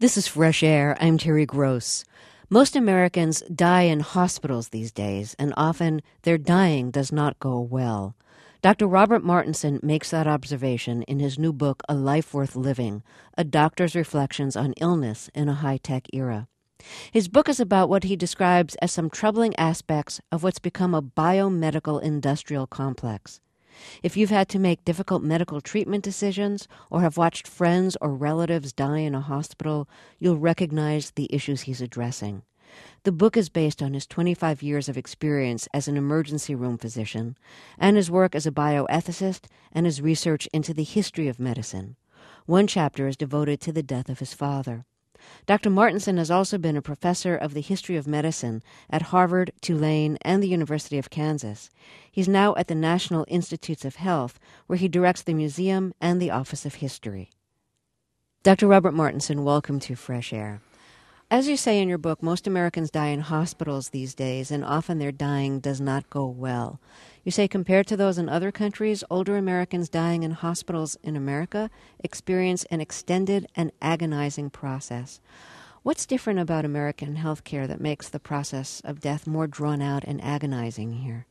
This is Fresh Air. I'm Terry Gross. Most Americans die in hospitals these days, and often their dying does not go well. Dr. Robert Martinson makes that observation in his new book, A Life Worth Living, a doctor's reflections on illness in a high-tech era. His book is about what he describes as some troubling aspects of what's become a biomedical industrial complex. If you've had to make difficult medical treatment decisions or have watched friends or relatives die in a hospital, you'll recognize the issues he's addressing. The book is based on his 25 years of experience as an emergency room physician and his work as a bioethicist and his research into the history of medicine. One chapter is devoted to the death of his father. Dr. Martinson has also been a professor of the history of medicine at Harvard, Tulane, and the University of Kansas. He's now at the National Institutes of Health, where he directs the museum and the Office of History. Dr. Robert Martinson, welcome to Fresh Air. As you say in your book, most Americans die in hospitals these days, and often their dying does not go well. You say compared to those in other countries, older Americans dying in hospitals in America experience an extended and agonizing process. What's different about American healthcare that makes the process of death more drawn out and agonizing here?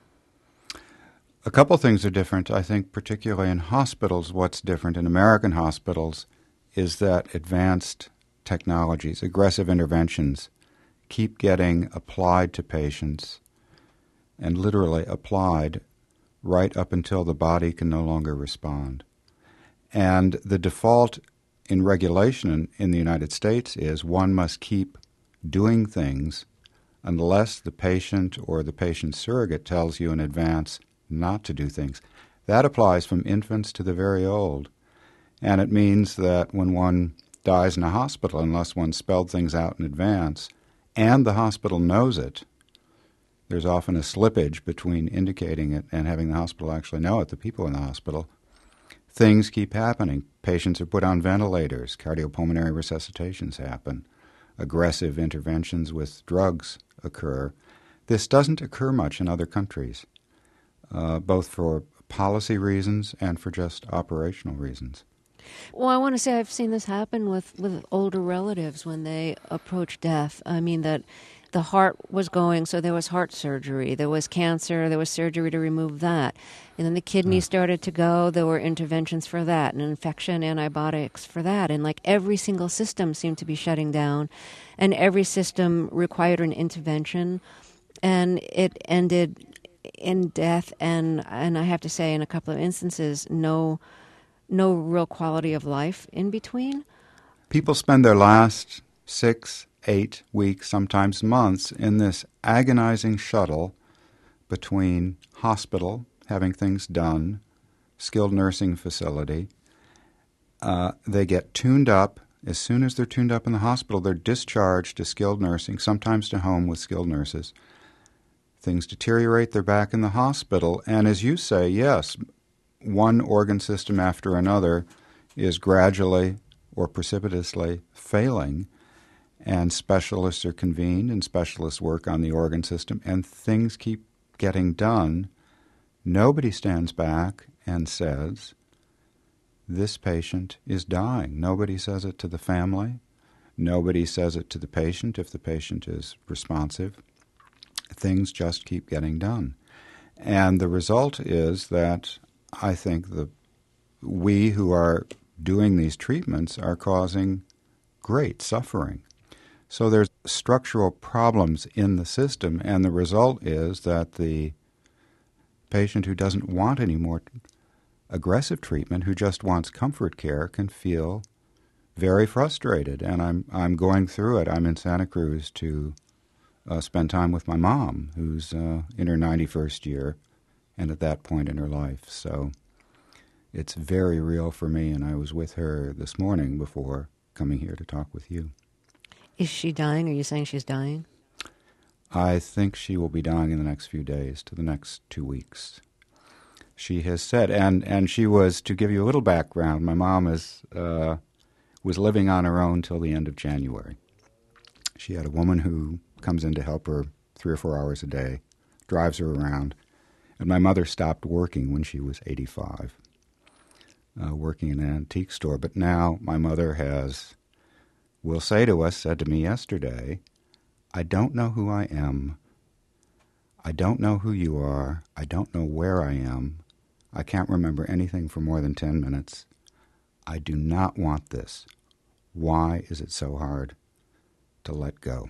A couple things are different. I think particularly in hospitals, what's different in American hospitals is that advanced technologies, aggressive interventions, keep getting applied to patients and literally applied right up until the body can no longer respond. And the default in regulation in the United States is one must keep doing things unless the patient or the patient's surrogate tells you in advance not to do things. That applies from infants to the very old. And it means that when one dies in a hospital, unless one spelled things out in advance, and the hospital knows it, there's often a slippage between indicating it and having the hospital actually know it, the people in the hospital. Things keep happening. Patients are put on ventilators. Cardiopulmonary resuscitations happen. Aggressive interventions with drugs occur. This doesn't occur much in other countries, both for policy reasons and for just operational reasons. Well, I want to say I've seen this happen with older relatives when they approach death. I mean, that the heart was going, so there was heart surgery. There was cancer, there was surgery to remove that. And then the kidney started to go, there were interventions for that, and infection, antibiotics for that. And like every single system seemed to be shutting down, and every system required an intervention, and it ended in death, and I have to say in a couple of instances, no real quality of life in between. People spend their last 6, 8 weeks, sometimes months, in this agonizing shuttle between hospital, having things done, skilled nursing facility. They get tuned up. As soon as they're tuned up in the hospital, they're discharged to skilled nursing, sometimes to home with skilled nurses. Things deteriorate, they're back in the hospital. And as you say, yes, one organ system after another is gradually or precipitously failing, and specialists are convened and specialists work on the organ system, and things keep getting done. Nobody stands back and says, this patient is dying. Nobody says it to the family. Nobody says it to the patient if the patient is responsive. Things just keep getting done. And the result is that I think we who are doing these treatments are causing great suffering. So there's structural problems in the system, and the result is that the patient who doesn't want any more aggressive treatment, who just wants comfort care, can feel very frustrated. And I'm going through it. I'm in Santa Cruz to spend time with my mom, who's in her 91st year and at that point in her life. So it's very real for me, and I was with her this morning before coming here to talk with you. Is she dying? Are you saying she's dying? I think she will be dying in the next few days, to the next 2 weeks. She has said, and she was, to give you a little background, my mom was living on her own till the end of January. She had a woman who comes in to help her 3 or 4 hours a day, drives her around, and my mother stopped working when she was 85, working in an antique store. But now my mother has will say to us, said to me yesterday, I don't know who I am. I don't know who you are. I don't know where I am. I can't remember anything for more than 10 minutes. I do not want this. Why is it so hard to let go?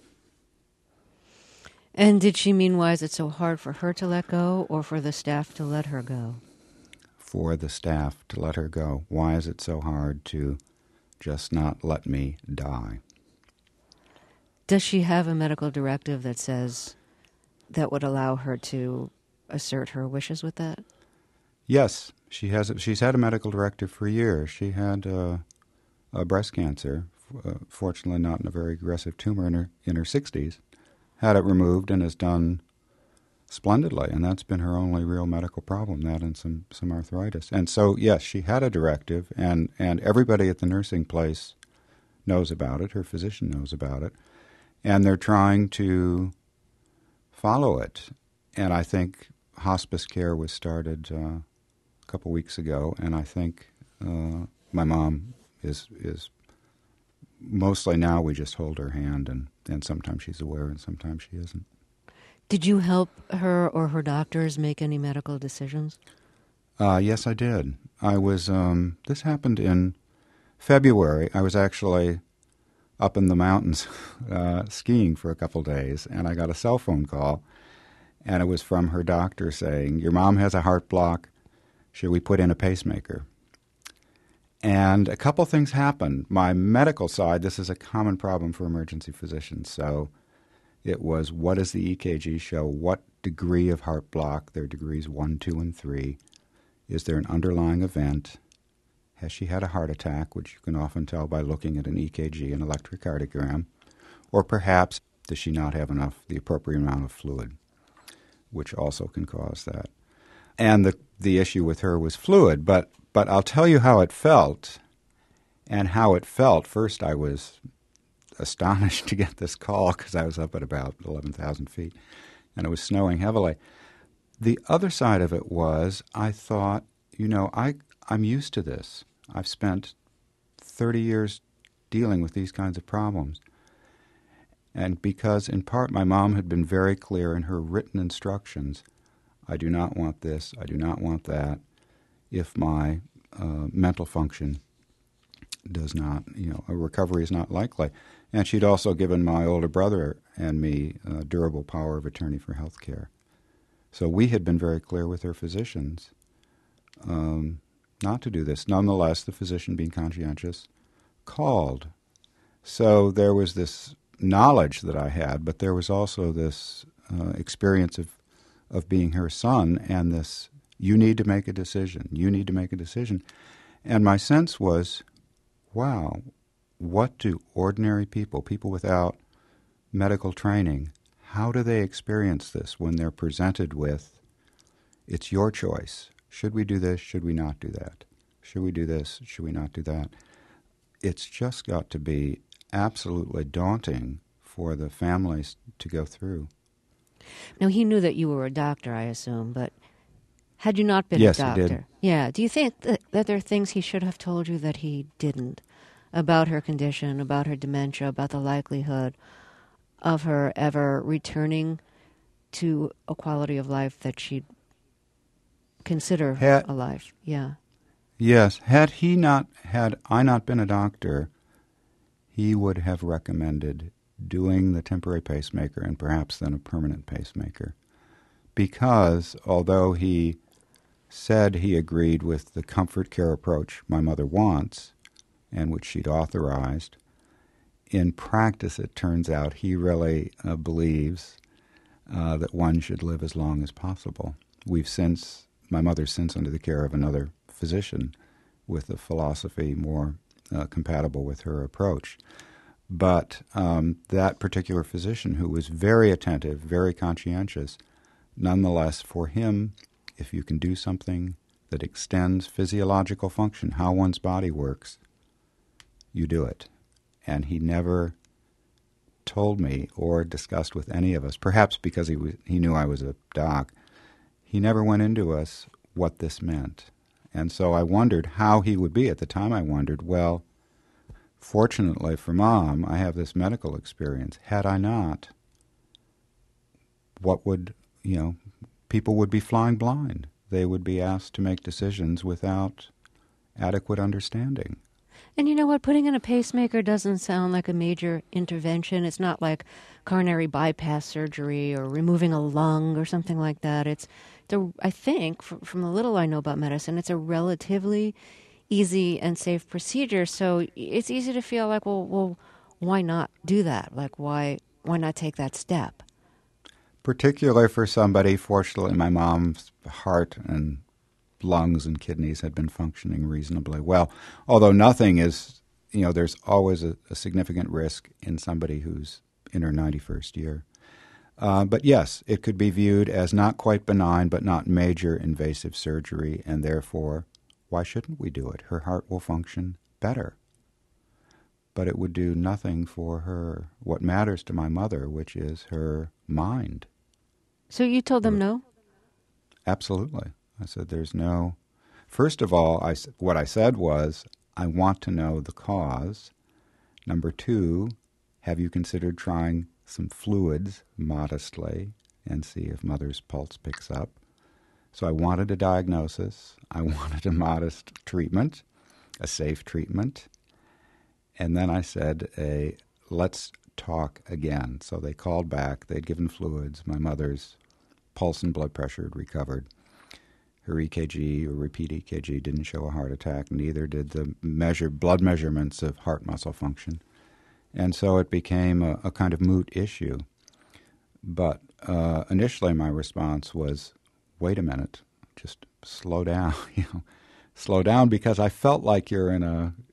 And did she mean, why is it so hard for her to let go, or for the staff to let her go? For the staff to let her go. Why is it so hard to just not let me die? Does she have a medical directive that says that would allow her to assert her wishes with that? Yes, she has. She's had a medical directive for years. She had a breast cancer, fortunately not in a very aggressive tumor in her 60s. Had it removed and has done splendidly, and that's been her only real medical problem, that and some arthritis. And so, yes, she had a directive, and everybody at the nursing place knows about it. Her physician knows about it. And they're trying to follow it. And I think hospice care was started a couple weeks ago, and I think my mom is mostly now we just hold her hand, and sometimes she's aware and sometimes she isn't. Did you help her or her doctors make any medical decisions? Yes, I did. I was, this happened in February. I was actually up in the mountains skiing for a couple days, and I got a cell phone call, and it was from her doctor saying, your mom has a heart block. Should we put in a pacemaker? And a couple things happened. My medical side, this is a common problem for emergency physicians, so it was, what does the EKG show? What degree of heart block? There are degrees 1, 2, and 3. Is there an underlying event? Has she had a heart attack, which you can often tell by looking at an EKG, an electrocardiogram? Or perhaps, does she not have the appropriate amount of fluid, which also can cause that? And the issue with her was fluid, but I'll tell you how it felt. And how it felt, first I was astonished to get this call because I was up at about 11,000 feet, and it was snowing heavily. The other side of it was, I thought, I'm used to this. I've spent 30 years dealing with these kinds of problems. And because, in part, my mom had been very clear in her written instructions, I do not want this, I do not want that, if my mental function does not, a recovery is not likely. And she'd also given my older brother and me durable power of attorney for health care. So we had been very clear with her physicians not to do this. Nonetheless, the physician, being conscientious, called. So there was this knowledge that I had, but there was also this experience of being her son, and this, you need to make a decision, you need to make a decision. And my sense was, wow, what do ordinary people without medical training, how do they experience this when they're presented with, it's your choice. Should we do this? Should we not do that? Should we do this? Should we not do that? It's just got to be absolutely daunting for the families to go through. Now, he knew that you were a doctor, I assume, but had you not been Yes, a doctor? he did. Yeah. Do you think that there are things he should have told you that he didn't about her condition, about her dementia, about the likelihood of her ever returning to a quality of life that she'd consider a life? Yeah. Yes. Had I not been a doctor, he would have recommended doing the temporary pacemaker and perhaps then a permanent pacemaker. Because although he said he agreed with the comfort care approach my mother wants, and which she'd authorized, in practice it turns out he really believes that one should live as long as possible. My mother's since under the care of another physician with a philosophy more compatible with her approach. But that particular physician, who was very attentive, very conscientious, nonetheless, for him, if you can do something that extends physiological function, how one's body works, you do it. And he never told me or discussed with any of us, perhaps because he knew I was a doc, he never went into us what this meant. And so I wondered how he would be. At the time I wondered, well, fortunately for Mom, I have this medical experience. Had I not, what would, people would be flying blind. They would be asked to make decisions without adequate understanding. And you know what? Putting in a pacemaker doesn't sound like a major intervention. It's not like coronary bypass surgery or removing a lung or something like that. I think, from the little I know about medicine, it's a relatively easy and safe procedure. So it's easy to feel like, well, why not do that? Like, why not take that step? Particularly for somebody, fortunately, my mom's heart and lungs and kidneys had been functioning reasonably well. Although nothing is, there's always a significant risk in somebody who's in her 91st year. But yes, it could be viewed as not quite benign, but not major invasive surgery, and therefore, why shouldn't we do it? Her heart will function better. But it would do nothing for her, what matters to my mother, which is her mind. So you told them no? Absolutely. I said, there's no... First of all, what I said was, I want to know the cause. Number 2, have you considered trying some fluids modestly and see if Mother's pulse picks up? So I wanted a diagnosis. I wanted a modest treatment, a safe treatment. And then I said, let's talk again. So they called back. They'd given fluids. My mother's pulse and blood pressure had recovered. Her EKG or repeat EKG didn't show a heart attack, neither did the blood measurements of heart muscle function. And so it became a kind of moot issue. But initially my response was, wait a minute, just slow down, slow down, because I felt like you're in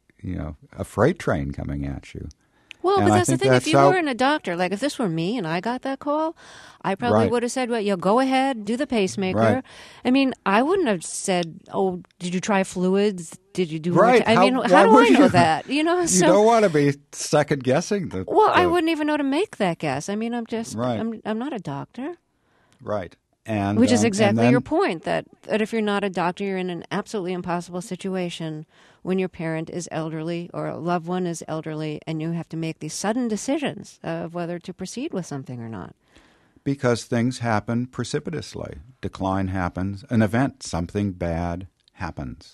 a freight train coming at you. Well, And but I that's the think thing. that's If you how- weren't a doctor, like if this were me and I got that call, I probably Right. would have said, well, go ahead, do the pacemaker. Right. I mean, I wouldn't have said, oh, did you try fluids? Did you do... Right. I mean, How- how why do I would know you? that? You So, don't want to be second-guessing the... well, I the- wouldn't even know to make that guess. I mean, Right. I'm not a doctor. Right. And, Which is and exactly then- your point, that if you're not a doctor, you're in an absolutely impossible situation when your parent is elderly or a loved one is elderly and you have to make these sudden decisions of whether to proceed with something or not. Because things happen precipitously. Decline happens. An event, something bad happens.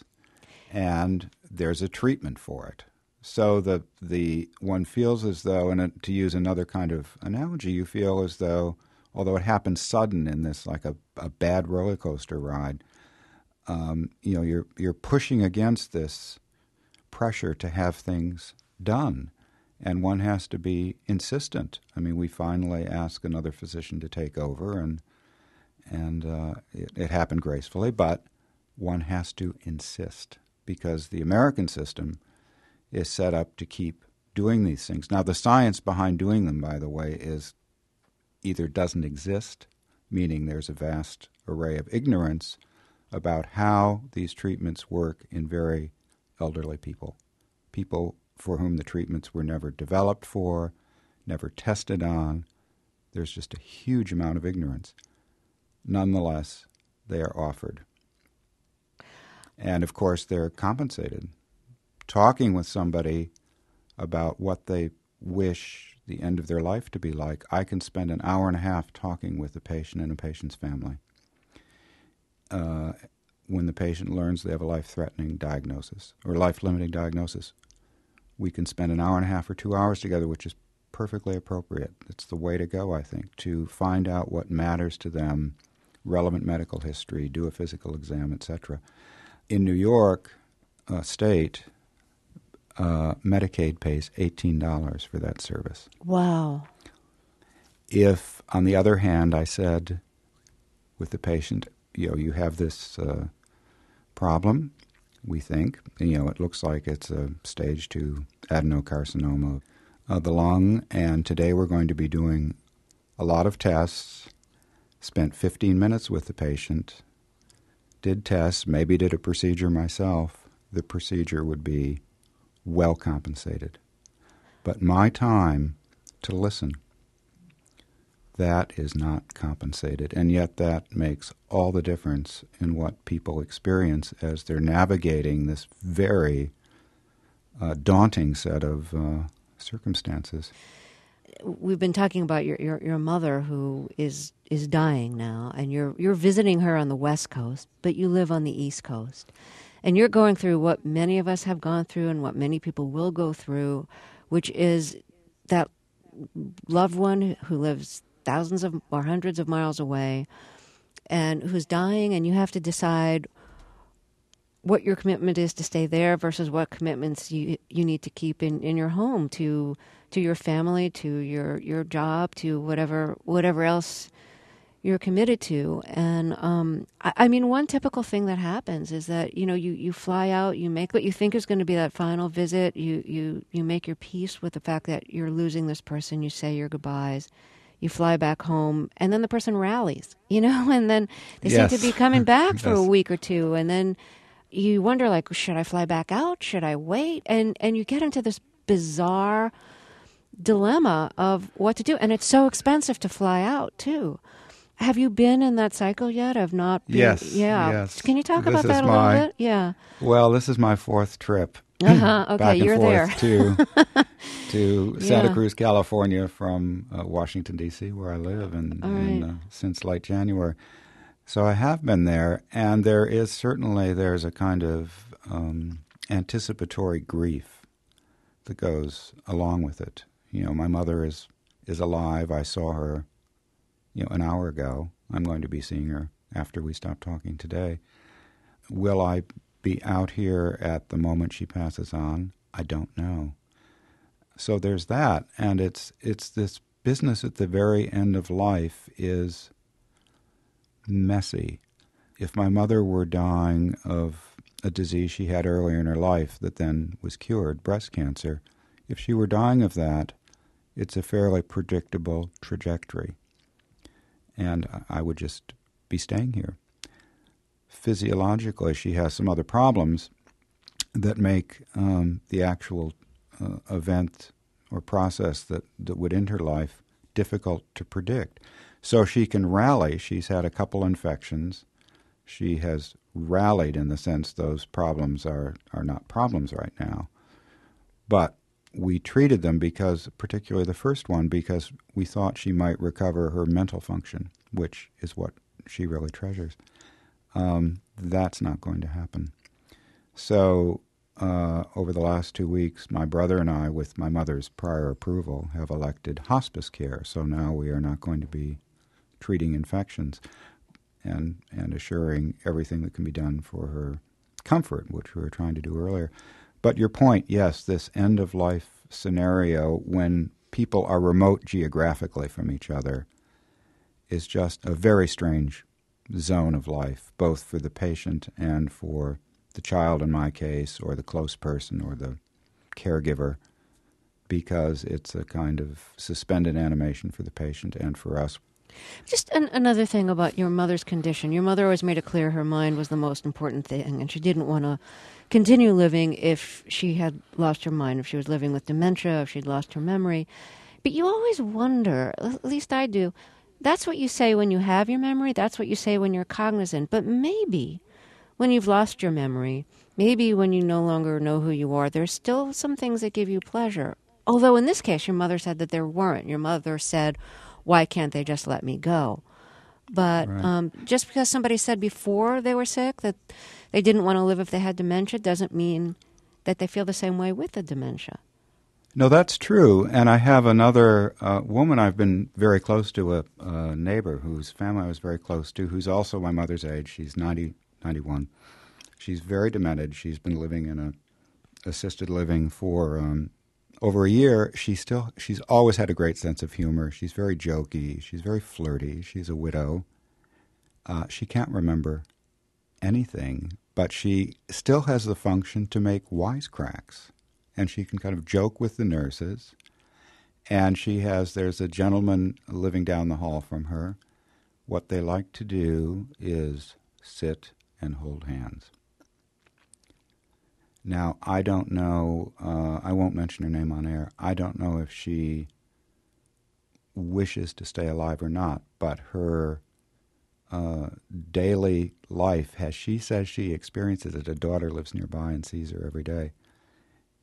And there's a treatment for it. So the one feels as though, and to use another kind of analogy, you feel as though, although it happens sudden in this like a bad roller coaster ride, you're pushing against this pressure to have things done, and one has to be insistent. I mean, we finally asked another physician to take over, and it happened gracefully, but one has to insist because the American system is set up to keep doing these things. Now, the science behind doing them, by the way, is either doesn't exist, meaning there's a vast array of ignorance about how these treatments work in very elderly people for whom the treatments were never developed for, never tested on. There's just a huge amount of ignorance. Nonetheless, they are offered. And, of course, they're compensated. Talking with somebody about what they wish the end of their life to be like, I can spend an hour and a half talking with the patient and a patient's family. When the patient learns they have a life-threatening diagnosis or life-limiting diagnosis, we can spend an hour and a half or 2 hours together, which is perfectly appropriate. It's the way to go, I think, to find out what matters to them, relevant medical history, do a physical exam, etc. In New York State, Medicaid pays $18 for that service. Wow. If, on the other hand, I said with the patient, you have this problem, we think, it looks like it's a stage 2 adenocarcinoma of the lung, and today we're going to be doing a lot of tests, spent 15 minutes with the patient, did tests, maybe did a procedure myself, the procedure would be well compensated. But my time to listen, that is not compensated, and yet that makes all the difference in what people experience as they're navigating this very daunting set of circumstances. We've been talking about your mother who is dying now, and you're visiting her on the West Coast, but you live on the East Coast. And you're going through what many of us have gone through and what many people will go through, which is that loved one who lives thousands of or hundreds of miles away and who's dying, and you have to decide what your commitment is to stay there versus what commitments you need to keep in your home, to your family, to your job, to whatever else you're committed to. And I mean, one typical thing that happens is that you fly out, you make what you think is going to be that final visit, you make your peace with the fact that you're losing this person, you say your goodbyes, you fly back home, and then the person rallies, and then they Yes. seem to be coming back for Yes. a week or two, and then you wonder, like, should I fly back out? Should I wait? And you get into this bizarre dilemma of what to do. And it's so expensive to fly out, too. Have you been in that cycle yet of not being... Yes, Yeah. yes. Can you talk This about is that a little bit? Yeah. Well, this is my fourth trip. Okay, back and you're there. forth to Santa Yeah. Cruz, California from Washington, D.C., where I live, and since late January. So I have been there, and there's a kind of anticipatory grief that goes along with it. My mother is alive. I saw her, an hour ago. I'm going to be seeing her after we stop talking today. Will I be out here at the moment she passes on? I don't know. So there's that, and it's this business at the very end of life is messy. If my mother were dying of a disease she had earlier in her life that then was cured, breast cancer, if she were dying of that, it's a fairly predictable trajectory. And I would just be staying here. Physiologically, she has some other problems that make the actual event or process that would end her life difficult to predict. So she can rally. She's had a couple infections. She has rallied in the sense those problems are not problems right now. But we treated them because, particularly the first one, because we thought she might recover her mental function, which is what she really treasures. That's not going to happen. So over the last 2 weeks, my brother and I, with my mother's prior approval, have elected hospice care. So now we are not going to be treating infections and assuring everything that can be done for her comfort, which we were trying to do earlier. But your point, yes, this end-of-life scenario when people are remote geographically from each other is just a very strange zone of life, both for the patient and for the child in my case, or the close person, or the caregiver, because it's a kind of suspended animation for the patient and for us. Just another thing about your mother's condition. Your mother always made it clear her mind was the most important thing, and she didn't want to continue living if she had lost her mind, if she was living with dementia, if she'd lost her memory. But you always wonder, at least I do, that's what you say when you have your memory, that's what you say when you're cognizant, but maybe when you've lost your memory, maybe when you no longer know who you are, there's still some things that give you pleasure. Although in this case, your mother said that there weren't. Your mother said, why can't they just let me go? But Right. Just because somebody said before they were sick that they didn't want to live if they had dementia doesn't mean that they feel the same way with the dementia. No, that's true. And I have another woman I've been very close to, a neighbor whose family I was very close to, who's also my mother's age. She's 90, 91. She's very demented. She's been living in a assisted living for over a year. She's always had a great sense of humor. She's very jokey. She's very flirty. She's a widow. She can't remember anything, but she still has the function to make wisecracks. And she can kind of joke with the nurses. And there's a gentleman living down the hall from her. What they like to do is sit and hold hands. Now, I don't know, I won't mention her name on air. I don't know if she wishes to stay alive or not, but her daily life, as she says she experiences it, a daughter lives nearby and sees her every day,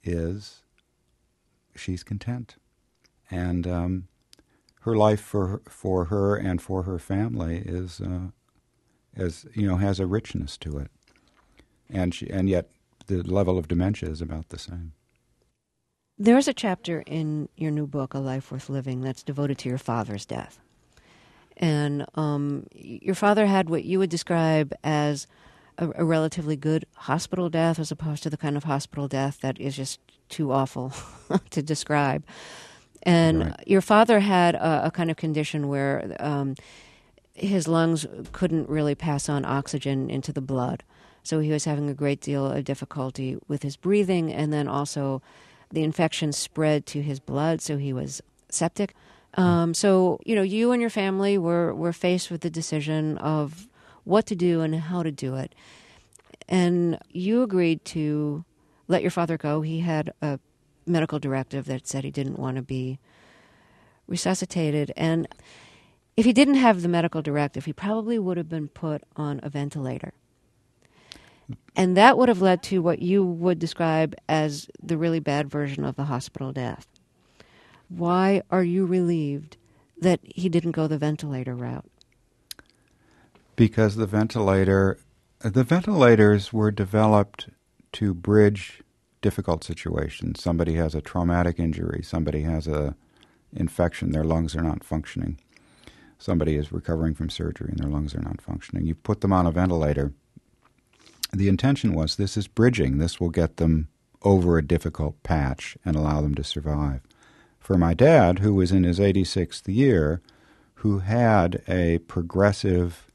is she's content. And her life for her and for her family is, has a richness to it. And yet the level of dementia is about the same. There's a chapter in your new book, A Life Worth Living, that's devoted to your father's death. And your father had what you would describe as a relatively good hospital death, as opposed to the kind of hospital death that is just too awful to describe. And Right. Your father had a kind of condition where his lungs couldn't really pass on oxygen into the blood. So he was having a great deal of difficulty with his breathing, and then also the infection spread to his blood, so he was septic. So, you and your family were faced with the decision of what to do and how to do it. And you agreed to let your father go. He had a medical directive that said he didn't want to be resuscitated. And if he didn't have the medical directive, he probably would have been put on a ventilator. And that would have led to what you would describe as the really bad version of the hospital death. Why are you relieved that he didn't go the ventilator route? Because the ventilators were developed to bridge difficult situations. Somebody has a traumatic injury. Somebody has a infection. Their lungs are not functioning. Somebody is recovering from surgery and their lungs are not functioning. You put them on a ventilator. The intention was this is bridging. This will get them over a difficult patch and allow them to survive. For my dad, who was in his 86th year, who had a progressive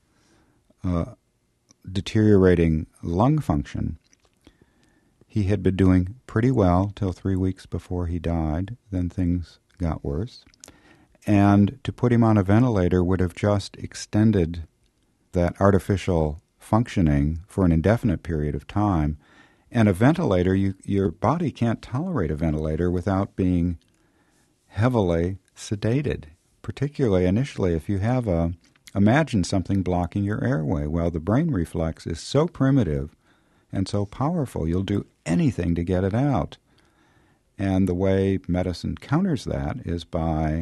deteriorating lung function, he had been doing pretty well till 3 weeks before he died. Then things got worse. And to put him on a ventilator would have just extended that artificial functioning for an indefinite period of time. And a ventilator, your body can't tolerate a ventilator without being heavily sedated, particularly initially if you have imagine something blocking your airway. Well, the brain reflex is so primitive and so powerful, you'll do anything to get it out. And the way medicine counters that is by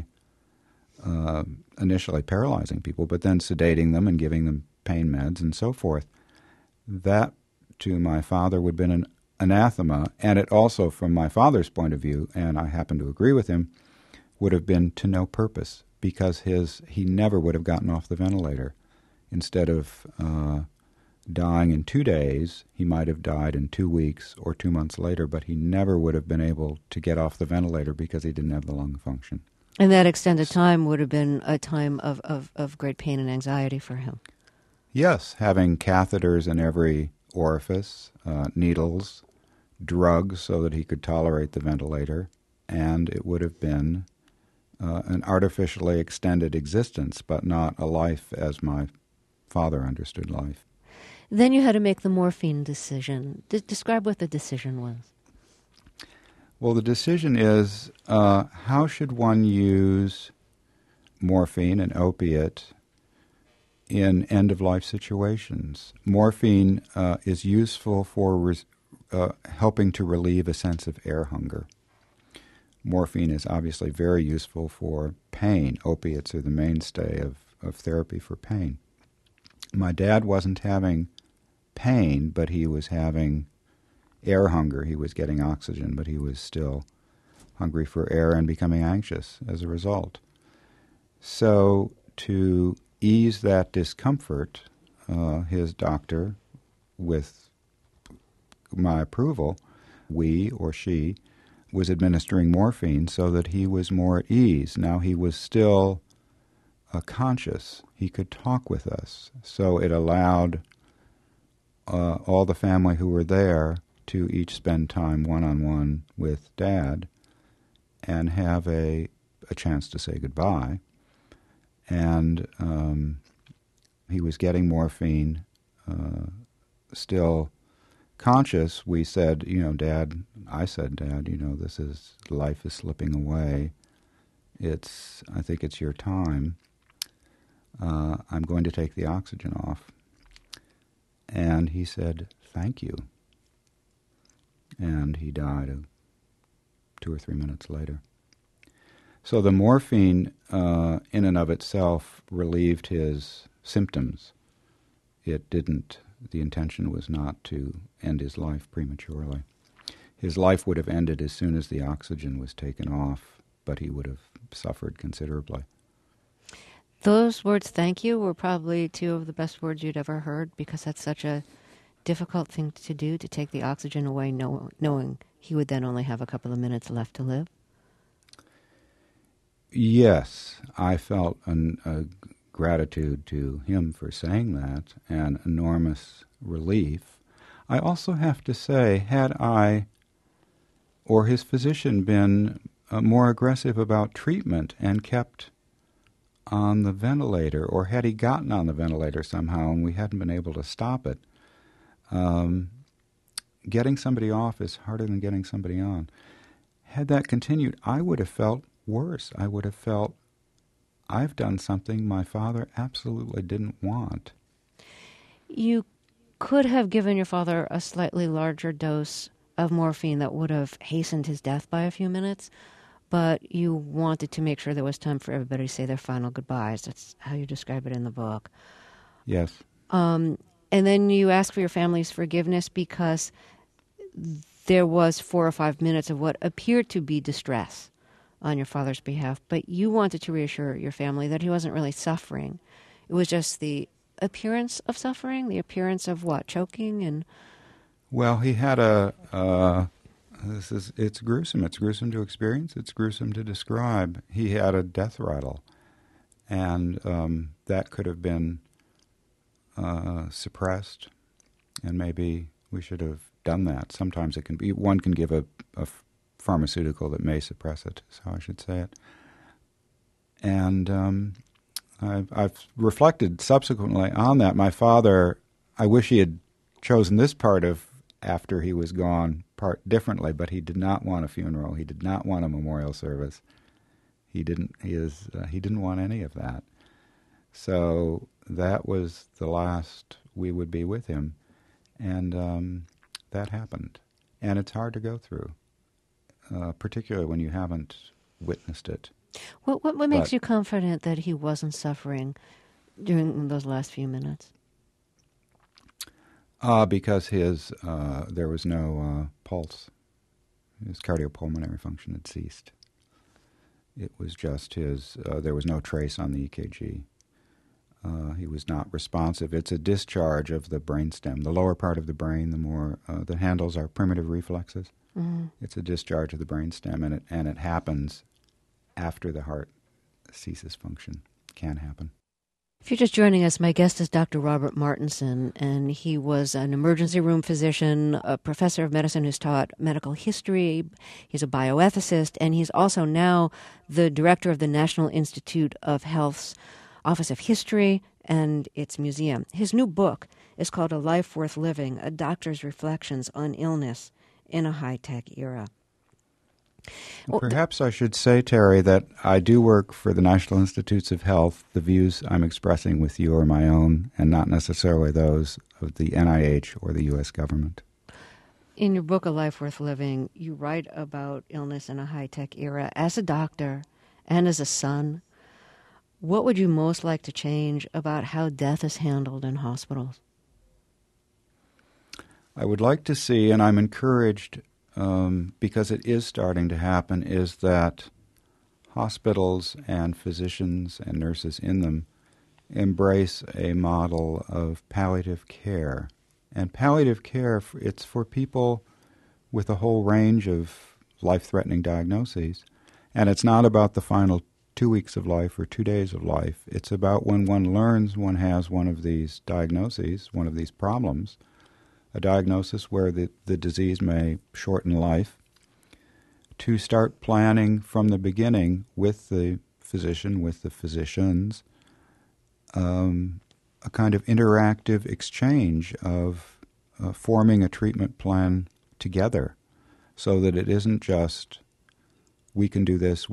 initially paralyzing people, but then sedating them and giving them pain meds and so forth. That, to my father, would have been an anathema, and it also, from my father's point of view, and I happen to agree with him, would have been to no purpose, because he never would have gotten off the ventilator. Instead of dying in 2 days, he might have died in 2 weeks or 2 months later, but he never would have been able to get off the ventilator because he didn't have the lung function. And that extended time would have been a time of great pain and anxiety for him. Yes, having catheters in every orifice, needles, drugs so that he could tolerate the ventilator, and it would have been an artificially extended existence, but not a life as my father understood life. Then you had to make the morphine decision. Describe what the decision was. Well, the decision is how should one use morphine, an opiate, in end-of-life situations. Morphine is useful for helping to relieve a sense of air hunger. Morphine is obviously very useful for pain. Opiates are the mainstay of therapy for pain. My dad wasn't having pain, but he was having air hunger. He was getting oxygen, but he was still hungry for air and becoming anxious as a result. So to ease that discomfort, his doctor, with my approval, we or she, was administering morphine so that he was more at ease. Now he was still conscious. He could talk with us. So it allowed all the family who were there to each spend time one-on-one with Dad and have a chance to say goodbye. And he was getting morphine, still conscious. We said, Dad, I said, Dad, life is slipping away. I think it's your time. I'm going to take the oxygen off. And he said, thank you. And he died 2 or 3 minutes later. So the morphine in and of itself relieved his symptoms. It didn't. The intention was not to end his life prematurely. His life would have ended as soon as the oxygen was taken off, but he would have suffered considerably. Those words, thank you, were probably two of the best words you'd ever heard, because that's such a difficult thing to do, to take the oxygen away knowing he would then only have a couple of minutes left to live. Yes, I felt a gratitude to him for saying that, and enormous relief. I also have to say, had I or his physician been more aggressive about treatment and kept on the ventilator, or had he gotten on the ventilator somehow and we hadn't been able to stop it, getting somebody off is harder than getting somebody on. Had that continued, I would have felt worse. I would have felt I've done something my father absolutely didn't want. You could have given your father a slightly larger dose of morphine that would have hastened his death by a few minutes, but you wanted to make sure there was time for everybody to say their final goodbyes. That's how you describe it in the book. Yes. And then you ask for your family's forgiveness because there was 4 or 5 minutes of what appeared to be distress on your father's behalf, but you wanted to reassure your family that he wasn't really suffering. It was just the appearance of suffering, the appearance of what, choking and... Well, he had it's gruesome. It's gruesome to experience. It's gruesome to describe. He had a death rattle, and that could have been suppressed, and maybe we should have done that. Sometimes it can be, one can give a pharmaceutical that may suppress it, is how I should say it. And I've reflected subsequently on that. My father, I wish he had chosen this part of after he was gone part differently, but he did not want a funeral. He did not want a memorial service. He didn't want any of that. So that was the last we would be with him, and that happened. And it's hard to go through, particularly when you haven't witnessed it. What makes you confident that he wasn't suffering during those last few minutes? Because there was no pulse. His cardiopulmonary function had ceased. It was just there was no trace on the EKG. He was not responsive. It's a discharge of the brainstem. The lower part of the brain, the more the handles are primitive reflexes. Mm-hmm. It's a discharge of the brainstem, and it happens after the heart ceases function. It can happen. If you're just joining us, my guest is Dr. Robert Martinson, and he was an emergency room physician, a professor of medicine who's taught medical history. He's a bioethicist, and he's also now the director of the National Institute of Health's Office of History and its museum. His new book is called A Life Worth Living, A Doctor's Reflections on Illness in a High-Tech Era. Perhaps I should say, Terry, that I do work for the National Institutes of Health. The views I'm expressing with you are my own and not necessarily those of the NIH or the U.S. government. In your book, A Life Worth Living, you write about illness in a high-tech era. As a doctor and as a son, what would you most like to change about how death is handled in hospitals? I would like to see, and I'm encouraged because it is starting to happen, is that hospitals and physicians and nurses in them embrace a model of palliative care. And palliative care, it's for people with a whole range of life-threatening diagnoses. And it's not about the final 2 weeks of life or 2 days of life. It's about when one learns one has one of these diagnoses, one of these problems, a diagnosis where the disease may shorten life, to start planning from the beginning with the physician, with the physicians, a kind of interactive exchange of forming a treatment plan together, so that it isn't just, we can do this,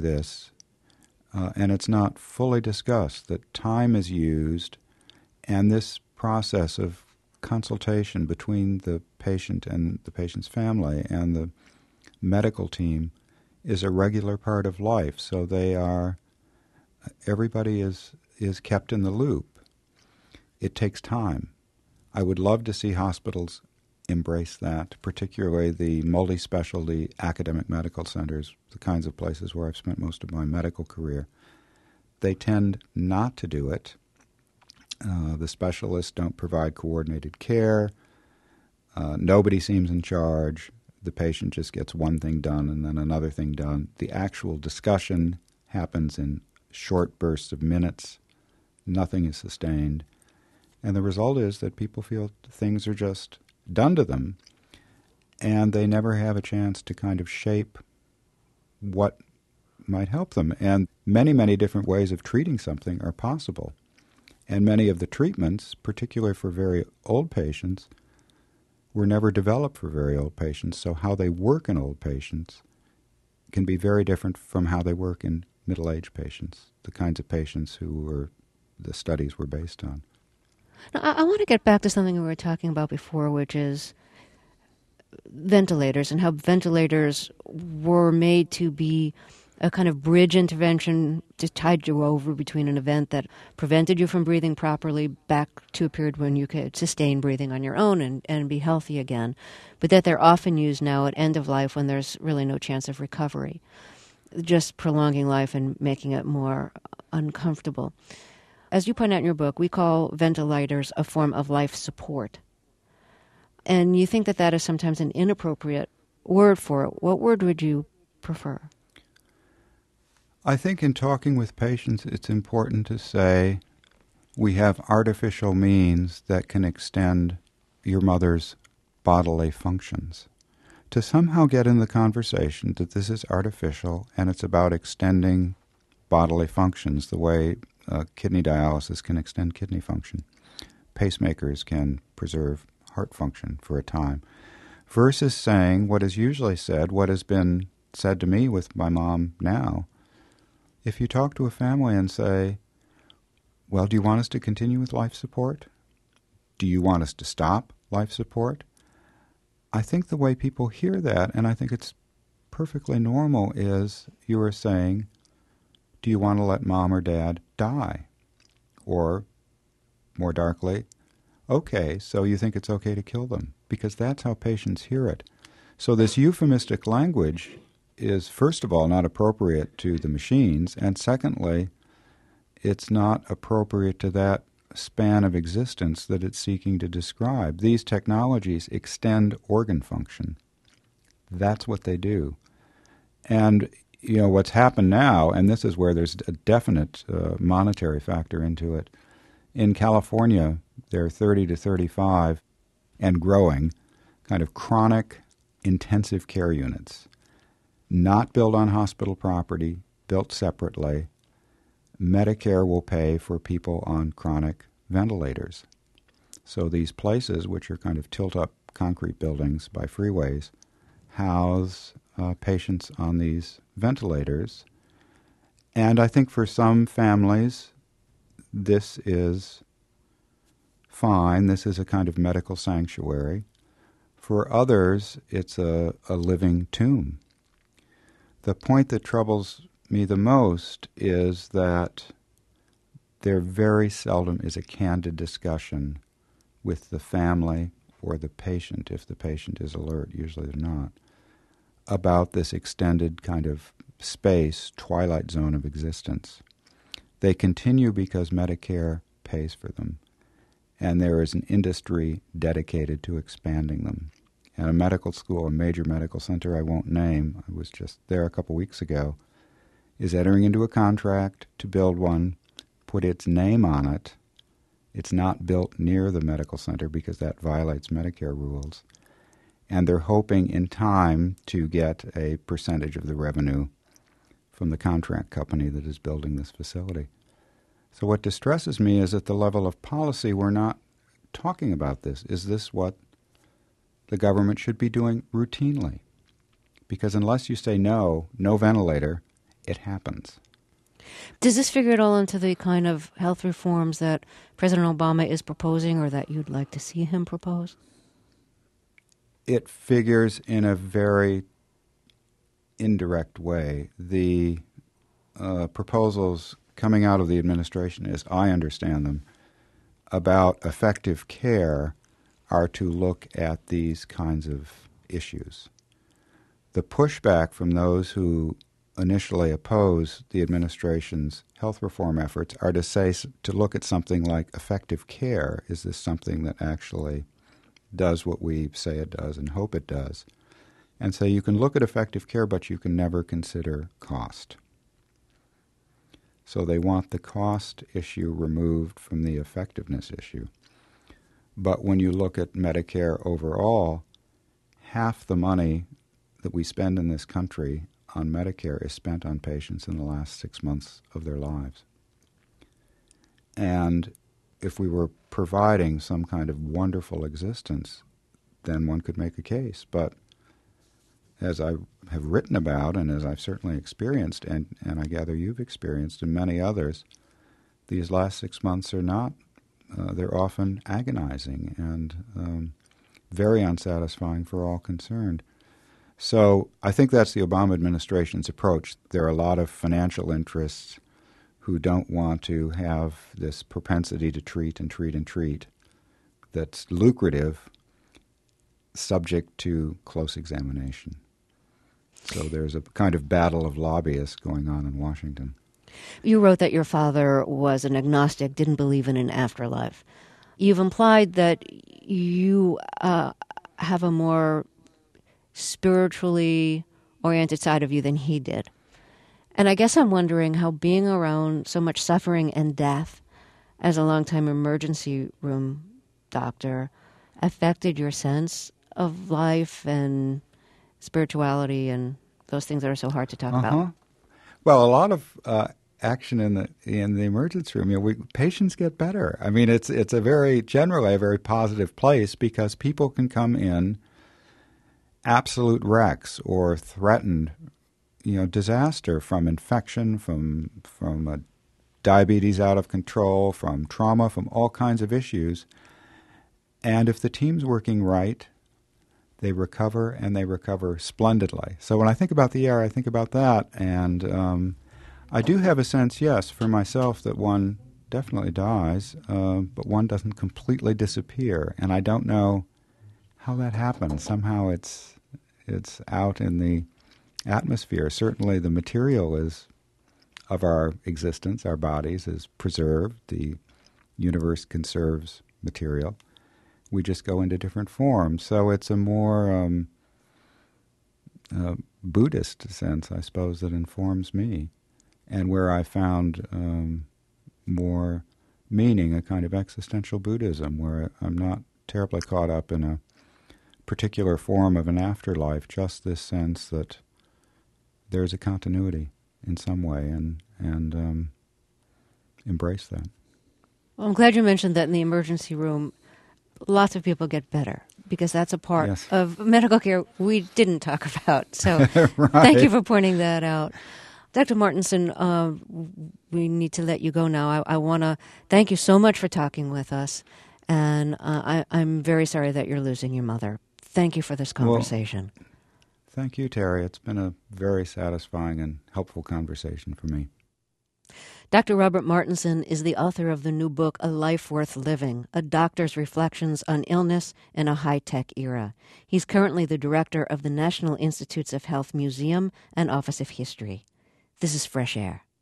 and it's not fully discussed, that time is used, and this process of consultation between the patient and the patient's family and the medical team is a regular part of life. So everybody is kept in the loop. It takes time. I would love to see hospitals embrace that, particularly the multi-specialty academic medical centers, the kinds of places where I've spent most of my medical career. They tend not to do it. The specialists don't provide coordinated care. Nobody seems in charge. The patient just gets one thing done and then another thing done. The actual discussion happens in short bursts of minutes. Nothing is sustained. And the result is that people feel things are just done to them, and they never have a chance to kind of shape what might help them. And many, many different ways of treating something are possible. And many of the treatments, particularly for very old patients, were never developed for very old patients. So how they work in old patients can be very different from how they work in middle-aged patients, the kinds of patients who the studies were based on. Now, I want to get back to something we were talking about before, which is ventilators and how ventilators were made to be a kind of bridge intervention to tide you over between an event that prevented you from breathing properly back to a period when you could sustain breathing on your own and be healthy again, but that they're often used now at end of life when there's really no chance of recovery, just prolonging life and making it more uncomfortable. As you point out in your book, we call ventilators a form of life support. And you think that is sometimes an inappropriate word for it. What word would you prefer? I think in talking with patients, it's important to say we have artificial means that can extend your mother's bodily functions. To somehow get in the conversation that this is artificial and it's about extending bodily functions the way kidney dialysis can extend kidney function. Pacemakers can preserve heart function for a time. Versus saying what is usually said, what has been said to me with my mom now. If you talk to a family and say, well, do you want us to continue with life support? Do you want us to stop life support? I think the way people hear that, and I think it's perfectly normal, is you are saying, do you want to let mom or dad die? Or, more darkly, okay, so you think it's okay to kill them? Because that's how patients hear it. So this euphemistic language is, first of all, not appropriate to the machines, and secondly, it's not appropriate to that span of existence that it's seeking to describe. These technologies extend organ function. That's what they do. And what's happened now, and this is where there's a definite monetary factor into it. In California, there are 30 to 35 and growing kind of chronic intensive care units, not built on hospital property, built separately. Medicare will pay for people on chronic ventilators. So these places, which are kind of tilt-up concrete buildings by freeways, house patients on these ventilators. And I think for some families, this is fine. This is a kind of medical sanctuary. For others, it's a living tomb. The point that troubles me the most is that there very seldom is a candid discussion with the family or the patient, if the patient is alert, usually they're not, about this extended kind of space, twilight zone of existence. They continue because Medicare pays for them, and there is an industry dedicated to expanding them. And a medical school, a major medical center I won't name, I was just there a couple weeks ago, is entering into a contract to build one, put its name on it. It's not built near the medical center because that violates Medicare rules. And they're hoping in time to get a percentage of the revenue from the contract company that is building this facility. So what distresses me is at the level of policy, we're not talking about this. Is this what the government should be doing routinely? Because unless you say no ventilator, it happens. Does this figure at all into the kind of health reforms that President Obama is proposing or that you'd like to see him propose? It figures in a very indirect way. The proposals coming out of the administration, as I understand them, about effective care are to look at these kinds of issues. The pushback from those who initially oppose the administration's health reform efforts are to look at something like effective care. Is this something that actually does what we say it does and hope it does? And so you can look at effective care, but you can never consider cost. So they want the cost issue removed from the effectiveness issue. But when you look at Medicare overall, half the money that we spend in this country on Medicare is spent on patients in the last 6 months of their lives. And if we were providing some kind of wonderful existence, then one could make a case. But as I have written about and as I've certainly experienced, and I gather you've experienced and many others, these last 6 months are not, they're often agonizing and very unsatisfying for all concerned. So I think that's the Obama administration's approach. There are a lot of financial interests who don't want to have this propensity to treat and treat and treat that's lucrative, subject to close examination. So there's a kind of battle of lobbyists going on in Washington. You wrote that your father was an agnostic, didn't believe in an afterlife. You've implied that you have a more spiritually oriented side of you than he did. And I guess I'm wondering how being around so much suffering and death as a longtime emergency room doctor affected your sense of life and spirituality and those things that are so hard to talk about. Well, a lot of action in the emergency room. Patients get better. I mean, it's generally a very positive place because people can come in absolute wrecks or threatened, disaster from infection, from diabetes out of control, from trauma, from all kinds of issues. And if the team's working right, they recover, and they recover splendidly. So when I think about the ER, I think about that. And I do have a sense, yes, for myself, that one definitely dies, but one doesn't completely disappear. And I don't know how that happens. Somehow it's out in the atmosphere. Certainly the material of our existence, our bodies, is preserved. The universe conserves material. We just go into different forms. So it's a more Buddhist sense, I suppose, that informs me, and where I found more meaning, a kind of existential Buddhism, where I'm not terribly caught up in a particular form of an afterlife, just this sense that there's a continuity in some way, and embrace that. Well, I'm glad you mentioned that in the emergency room, lots of people get better, because that's a part Yes. of medical care we didn't talk about. So Right. Thank you for pointing that out. Dr. Martinson, we need to let you go now. I want to thank you so much for talking with us, and I'm very sorry that you're losing your mother. Thank you for this conversation. Well, thank you, Terry. It's been a very satisfying and helpful conversation for me. Dr. Robert Martinson is the author of the new book, A Life Worth Living, A Doctor's Reflections on Illness in a High-Tech Era. He's currently the director of the National Institutes of Health Museum and Office of History. This is Fresh Air.